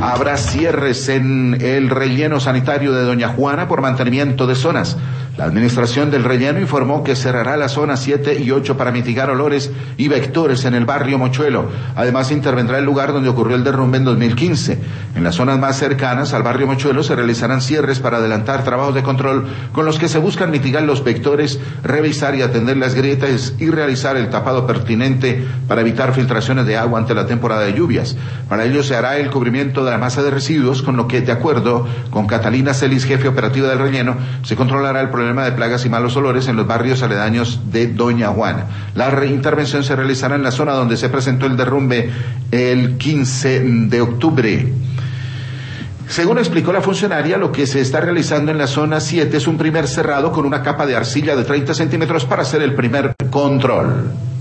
Habrá cierres en el relleno sanitario de Doña Juana por mantenimiento de zonas. La administración del relleno informó que cerrará las zonas 7 y 8 para mitigar olores y vectores en el barrio Mochuelo. Además, intervendrá el lugar donde ocurrió el derrumbe en 2015. En las zonas más cercanas al barrio Mochuelo se realizarán cierres para adelantar trabajos de control con los que se buscan mitigar los vectores, revisar y atender las grietas y realizar el tapado pertinente para evitar filtraciones de agua ante la temporada de lluvias. Para ello se hará el cubrimiento de la masa de residuos, con lo que, de acuerdo con Catalina Celis, jefe operativa del relleno, se controlará el problema de plagas y malos olores en los barrios aledaños de Doña Juana. La reintervención se realizará en la zona donde se presentó el derrumbe el 15 de octubre. Según explicó la funcionaria, lo que se está realizando en la zona 7 es un primer cerrado con una capa de arcilla de 30 centímetros para hacer el primer control.